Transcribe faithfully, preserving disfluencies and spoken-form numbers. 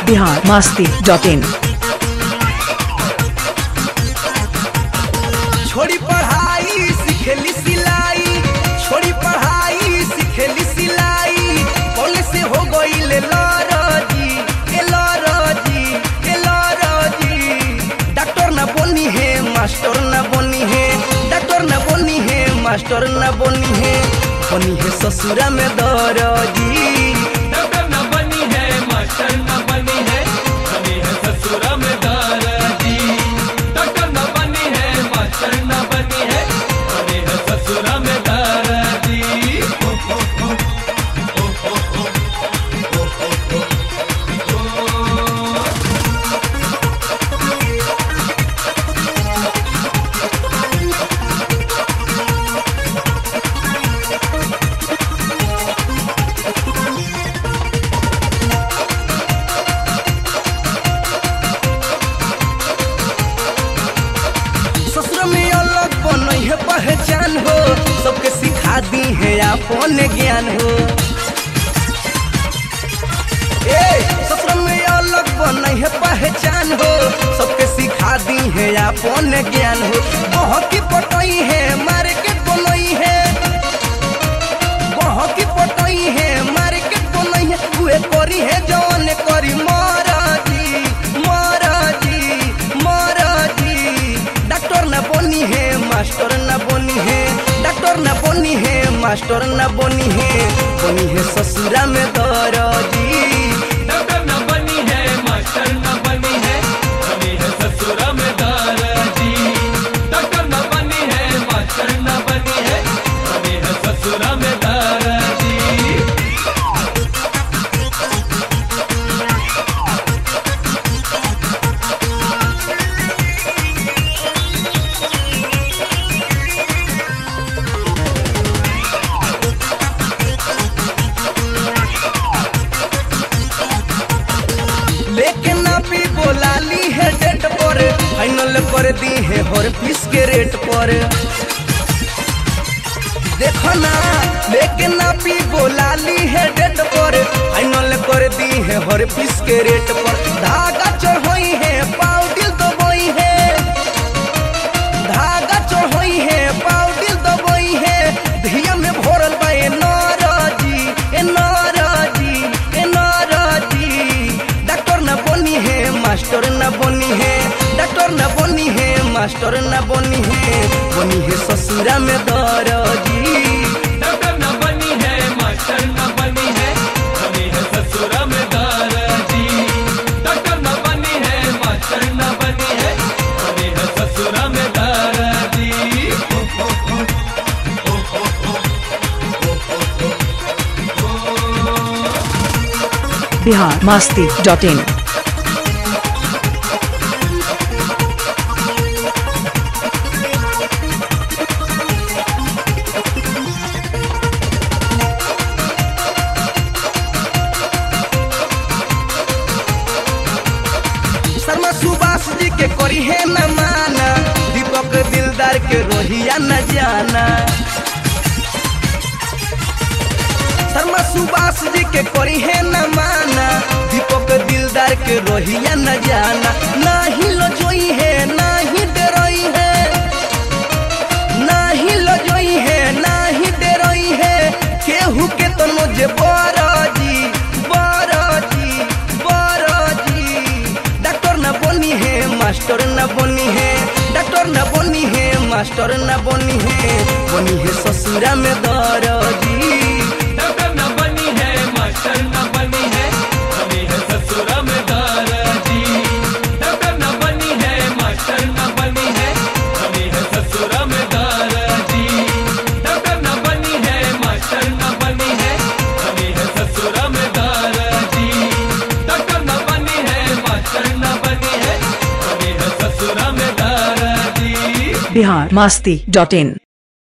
बिहार मस्ती डॉट इन। छोड़ी पढ़ाई सिखेली सिलाई, छोड़ी पढ़ाई सिखेली सिलाई, कॉलेज से हो गई ले लॉजी, ए लॉजी, ए लॉजी। डॉक्टर न बनी है मास्टर न बनी है, डॉक्टर न बनी है मास्टर न बनी है, बनी है ससुरा में दरजी। डॉक्टर न बनी है मास्टर न बनी है, बनी है ससुरा में दरजी। डॉक्टर न बनी है मास्टर न बनी है, बनी है ससुरा में दरजी। पहचान हो सबके सिखा दी है अपन ज्ञान हो, ए ससुर में अलग बनी है पहचान हो, सबके सिखा दी है अपन ज्ञान हो। बहकी पटई है मार्केट बनई है, बहकी पटई है मार्केट बनई है, उहे करी है जौन करी महाराजी महाराजी महाराजी। डॉक्टर न बनी है मास्टर न बनी है, डॉक्टर न बनी है मास्टर न बनी है, बनी है ससुरा में दरजी। डॉक्टर न बनी है मास्टर न बनी है, बनी है ससुरा में दरजी। डॉक्टर न बनी है मास्टर न बनी है, बनी है ससुरा में दरजी। लेकिन अभी बोला ली है डेट पर, फाइनल कर दी है हर पीस के रेट पर, देखो ना। लेकिन अभी बोला ली है डेट पर, फाइनल कर दी है हर पीस के रेट पर। धागा चढ़ोई है पाउडिल दबोई है, धागा चढ़ोई है पाउडिल दबोई है, धिया में भरल बा ए नाराजी ए नाराजी ए नाराजी। डॉक्टर न बनी है मास्टर न बनी है, डॉक्टर न बनी है मास्टर न बनी है, बनी है ससुरा में दरजी। डॉक्टर न बनी है मास्टर न बनी है, बनी है ससुरा में दरजी। डॉक्टर न बनी है मास्टर न बनी है, बनी है ससुरा में दरजी। बिहार मस्ती डॉट इन। शर्मा सुभाष जी के करी है न माना, दीपक दिलदार के रोहिया न जाना। शर्मा सुभाष जी के करी है न माना, दीपक दिलदार के रोहिया न जाना। ना ही लजोई है ना ही डरोई है, ना ही लजोई है ना ही डरोई है, केहू के तो नोजे बाराजी बाराजी बाराजी। डॉक्टर न बनी है मास्टर न बनी है, डॉक्टर न बनी है मास्टर न बनी है, बनी है ससुरा में दरजी। डॉक्टर न बनी है मास्टर न बनी है, बनी है ससुरा में दरजी। डॉक्टर न बनी है मास्टर न बनी है, बनी है ससुरा में दरजी। डॉक्टर न बनी है मास्टर न बनी है, बनी है ससुरा में दरजी। डॉक्टर न बनी है मास्टर न बनी है, बनी है ससुरा में दरजी। बिहार मस्ती डॉट इन।